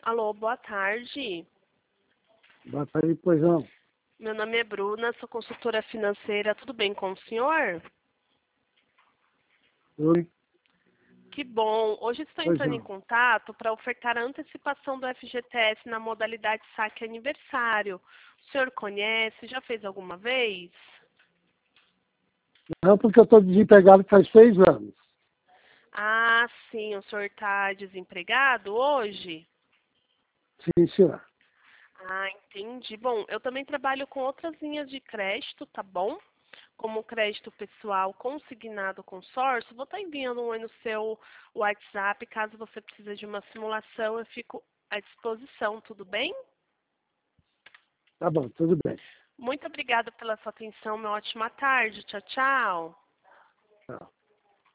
Alô, boa tarde. Boa tarde, pois não. Meu nome é Bruna, sou consultora financeira. Tudo bem com o senhor? Oi, Que bom. Hoje estou pois entrando em não. contato para ofertar a antecipação do FGTS na modalidade saque aniversário. O senhor conhece? Já fez alguma vez? Não, porque eu estou desempregado faz 6 anos. Ah, sim. O senhor está desempregado hoje? Sim, senhor. Ah, entendi. Bom, eu também trabalho com outras linhas de crédito, tá bom? Como crédito pessoal consignado consórcio, vou estar enviando um aí no seu WhatsApp, caso você precise de uma simulação, eu fico à disposição, tudo bem? Tá bom, tudo bem. Muito obrigada pela sua atenção, uma ótima tarde. Tchau, tchau. Tchau.